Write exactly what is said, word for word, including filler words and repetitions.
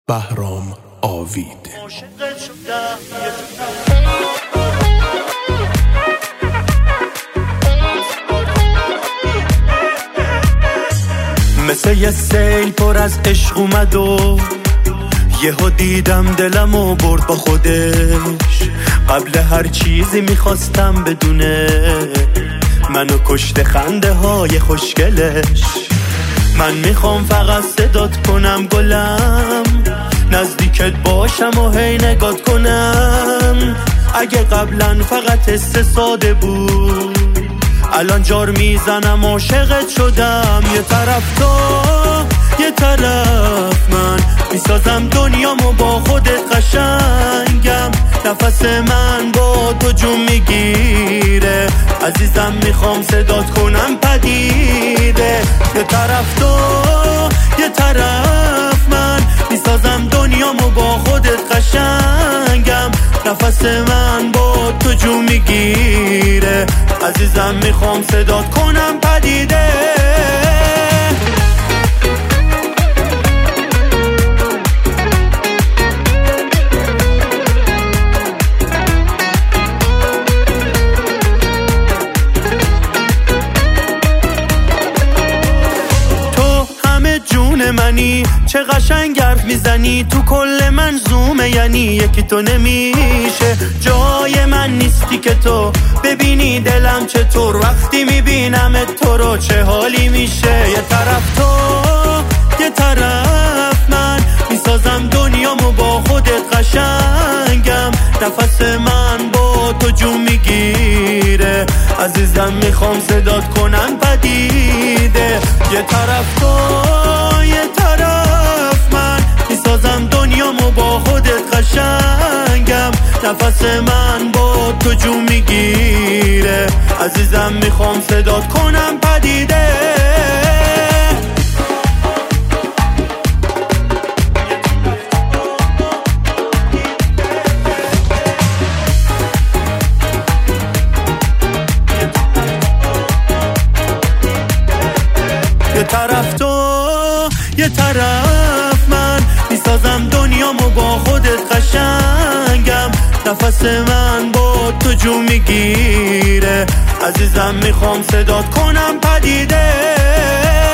بهرام آوید. مثل یه سیل پر از عشق اومد و یهو دیدم دلمو برد با خودش. قبل هر چیزی میخواستم بدونه منو کشته خنده های خوشگلش. من میخوام فقط صدات کنم گلم، نزدیکت باشم و هی نگات کنم. اگه قبلا فقط حس ساده بود الان جار میزنم عاشقت شدم. یه طرف تو یه طرف من، میسازم دنیامو با خودت قشنگم. نفس من با تو جون میگیره عزیزم، میخوام صدات کنم پدیده. یه طرف تو یه طرف من، میسازم دنیامو با خودت قشنگم. نفس من با تو جون میگیره عزیزم، میخوام صدات کنم پدیده. منی چه قشنگ حرف میزنی، تو کل من زومه، یعنی یکی تو نمیشه جای من نیستی که تو ببینی دلم چطور وقتی میبینم تو رو چه حالی میشه. یه طرف تو یه طرف من، میسازم دنیامو با خودت قشنگم. نفس من با تو جون میگیره عزیزم، میخوام صدات کنم پدیده. یه طرف تو یه طرف من، میسازم دنیامو با خودت قشنگم. نفس من با تو جون میگیره عزیزم، میخوام صدات کنم پدیده. یه طرف تو یه طرف من، میسازم دنیامو با خودت قشنگم. نفس من با تو جون میگیره عزیزم، میخوام صدات کنم پدیده.